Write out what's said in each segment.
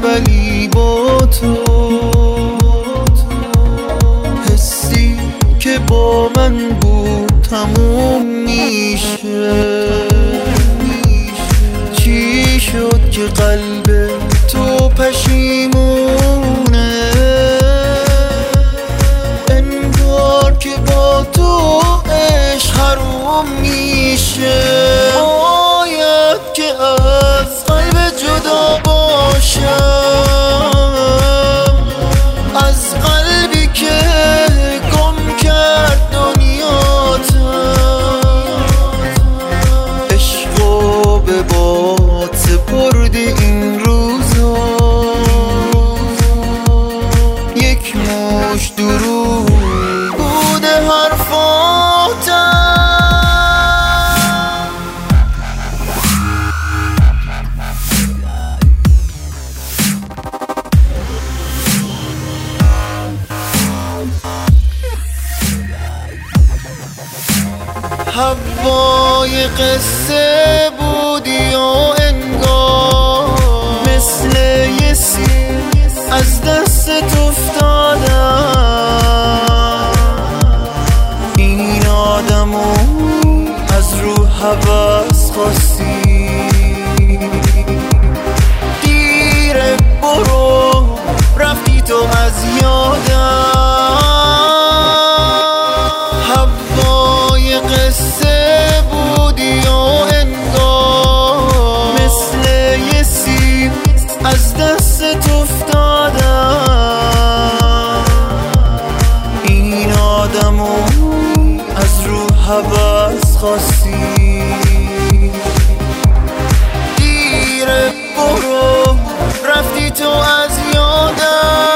ولی با تو حسی که با من بود تموم میشه. چی شد که قلب تو پشیمونه؟ انگار که با تو عشق حروم میشه. باید که از قلب جدا باشم، از قلبی که گم کرد دنیاتم. عشقو به باد سپرد این روزا، یک مشت دروغ بوده حرفاتم. هوای قصه بودی و انگار مثل یه سیر از دستت افتادم. این آدمو از رو هوس خواستی، دیره برو رفتی تو از یادم. هوای قصه بودی و انگار مثل یه سیب از دستت افتادم. این آدمو از رو هوس خواستی، دیره برو رفتی تو از یادم.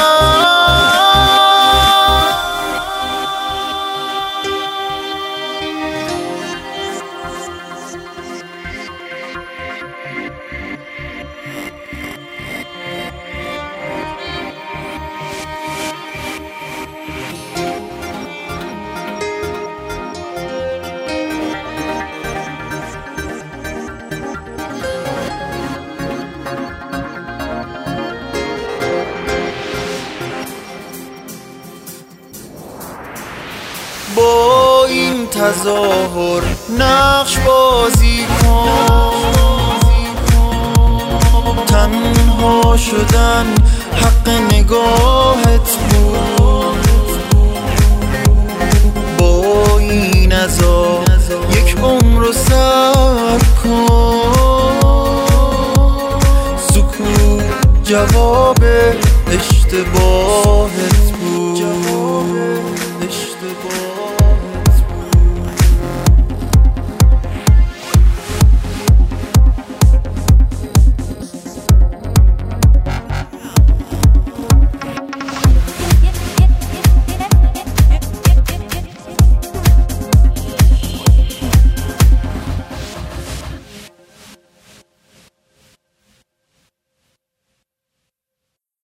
با این تظاهر نقش بازی کن، تنها شدن حق نگاهت بود. با این عذاب یک عمر رو سر کن، سکوت جواب اشتباهت